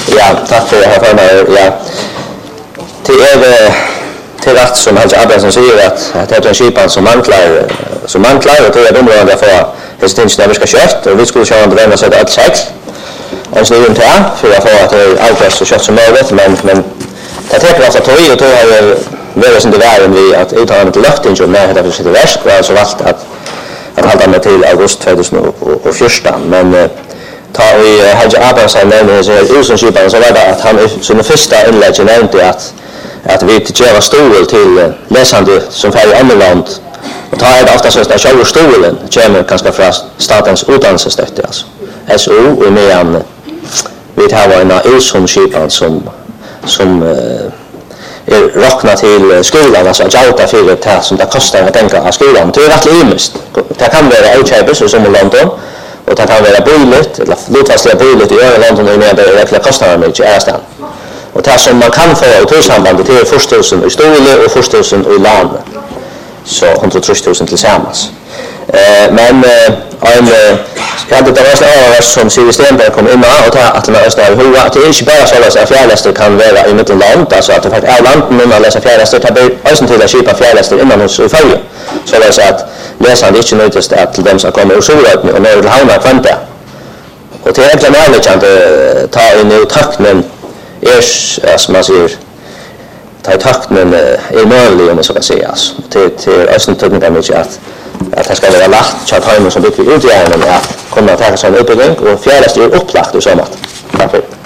Ja, tack för det här. Ja. Till rätt som Hans Abrahamsson säger att det är en skipan som manglar och det är områden för hästinchen när vi ska kört och vi skulle köra en drömma så att allt sex. En snurren till för att få att det är allt så kört som möjligt men det tar ofta tog och då har varit som det var vi att uttala ett löfte inte med det för sitt verk och alltså valt att hålla mig till augusti 2014 men ta vi Hans Abrahamsson nämnde så skipan så var det att han som första inlägg nämnde att vi tillgöra stol till läsande som färg i andra land och tar det ofta så att själva stolen kommer kanske från statens utdannelsestötte alltså SO och med vi har en USHOM-skipan som är räknad till skolan alltså att jauta för det som det kostar att tänka av skolan det är rätt limist det kan vara outköpes som i London och det kan vara billigt eller lutfastliga billigt i övriga London och med det verkligen kostar mycket är stan. Och det som man kan få i tursambandet till 1 000 i stole och 1 000 i land. Så 130 000 tillsammans. Men jag hade det var som Siri Stenberg kom in och att det är hur att det inte bara så att fjärrläster kan vara i mittelland alltså att det faktiskt är landen man läser fjärrläster tar ösen till att skipa fjärrläster innan hos i följe. Så det är så att läsaren inte nöjtast att till dem som kommer ur Solröten och ner till Havna kvanta. Och det är egentligen närliggande ta in i tacknen som man säger ta i takten är möjlig om man så kan säga till östentugningar mycket att det ska vara lagt så att han som bygger ut igen att komma att ta sig en uppbyggning och fjärdaste är upplagt och sånt. Tack för